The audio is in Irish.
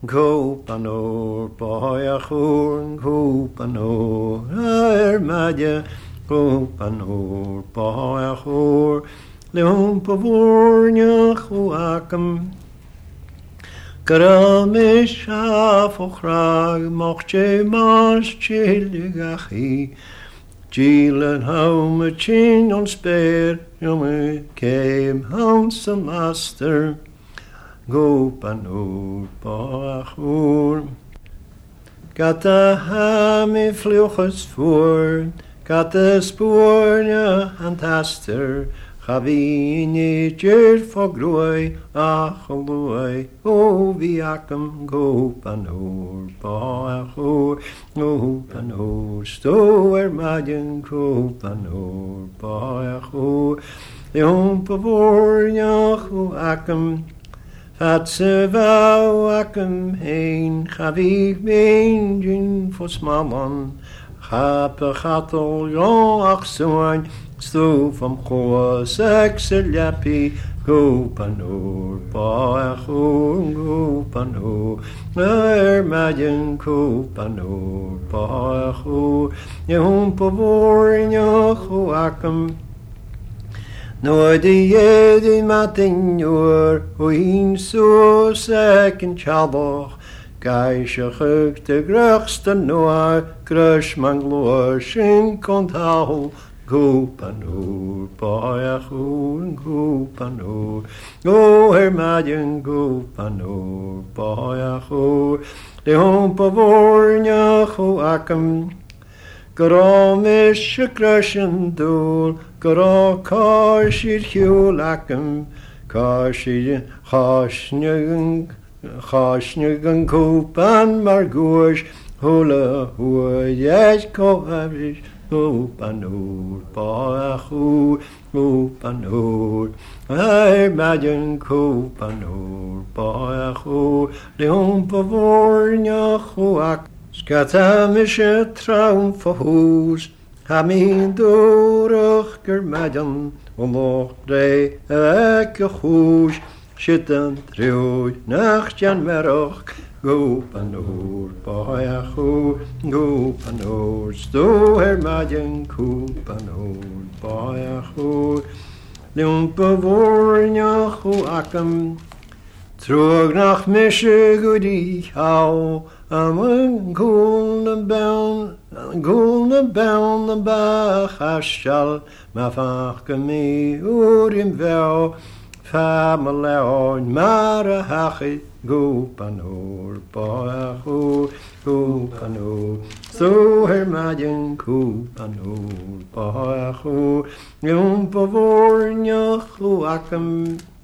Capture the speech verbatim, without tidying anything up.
Gopanor, Boyachur, Gopanor, Ermadia, Gopanor, Boyachur, Leon Pavornia, Huakam, Karamisha, Fochrag, Moche, Mars, Chiligachi, Gilan, Home, Chin on Spare, Yomi came, Handsome Master. Gopanor, Boachur. Gata hami vluchers voor, gata spoorne antaster, Chavini jert for groei, acheloi, o viakum, Gopanor, Boachur, Gopanor, stoer madjen, Gopanor, Boachur, Leon pavornia, Huakum, Fatse vau akum heen, chavig meenjin fos mammon, chape chatel jon achsoin, sto van goa sekseljapi, Gopanor, Boachur, Gopanor, ermadjen, Gopanor, Boachur, jehon pavornia, Huakum, Noor de jede matinjor, oin so second chabach, Geische guk de grugste noor, crush man gloor, shink on taal, Gopanor, Boachur, Gopanor, go hermadjen, Gopanor, Boachur, de hon pavornia, Huakum, Garomish crushin dul, Garo kashir hulakum, Kashir chashnyung, Chashnyung kupan margush, Hula hua yes kohavish, Gopanor, Boachur, Gopanor, Ermadjen, Gopanor, Boachur, Leon pavornia huak. Skatamische traum verhoes, Hamin dorach germadjan, Omloch de eke hoes, Schitten trui nachtjan merach, Gopanor, Boachur, Gopanor, sto hermadjan, Gopanor, Boachur, Leon pavornia huakam, Trug nach mische goedie hou, Am een goelne bel, goelne bel, de bachashal, ma vachke me urim wel, fameleon, mare hachit, Gopanor, Boachur, Gopanor, so hermadjen, Gopanor, Boachur, jom pavornia huakam,